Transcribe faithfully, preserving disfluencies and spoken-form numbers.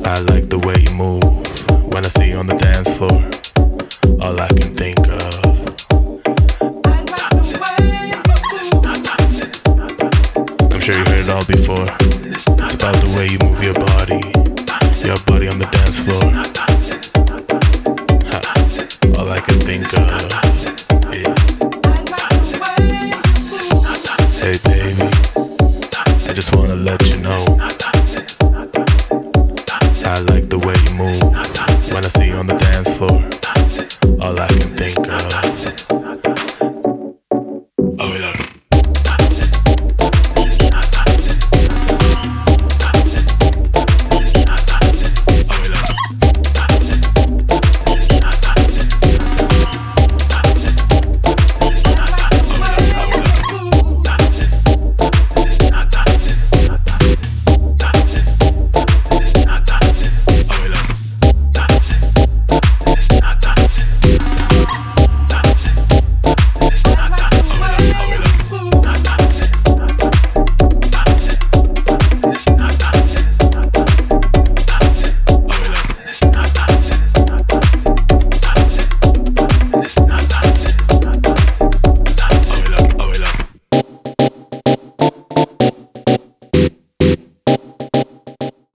I like the way you move when I see you on the dance floor. All I can think of. I'm sure you heard it all before. It's about the way you move your body, your body on the dance floor. Ha. All I can think of. Yeah. Hey baby, I just wanna let you know